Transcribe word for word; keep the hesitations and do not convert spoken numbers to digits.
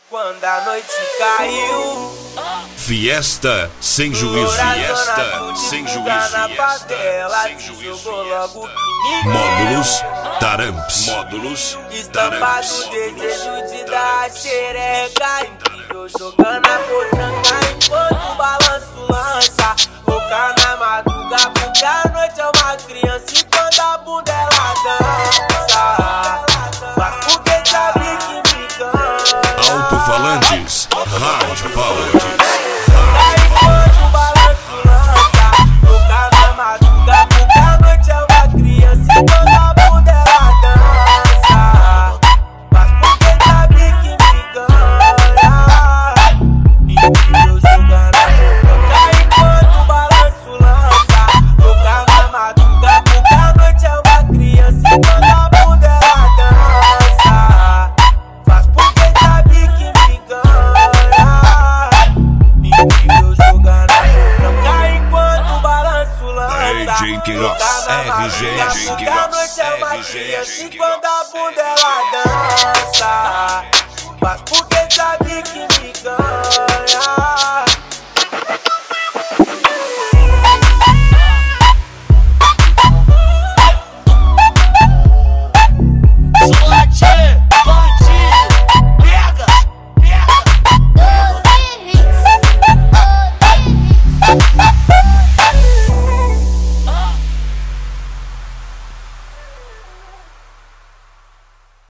Quando a noite caiu, Fiesta sem juízo. Fiesta sem juízo. na favela, se jogou logo que ninguém. Módulos Taramps. Módulos Estampado Taramps. desejo de dar a xereca. Incrível jogando a potranca enquanto o balanço lança. Louca na madruga, porque a noite é uma criança e quando a bunda ela dança. Mas porque sabe que me ganha. Alto-falantes. Hard Power. Enquanto o balanço lança. Louca na madruga, porque a noite é uma criança e quando a bunda ela dança. Mas porque sabe que me ganha. Incrível jogando a potranca enquanto o balanço lança. Louca na madruga, porque a noite é uma criança e quando a bunda ela dança. Faz porque sabe que me ganha. Incrível jogando a potranca enquanto o balanço lança. R J Queiroz, R G Porque a noite é uma criança e quando a bunda ela dança. Mas porque sabe que me ganha.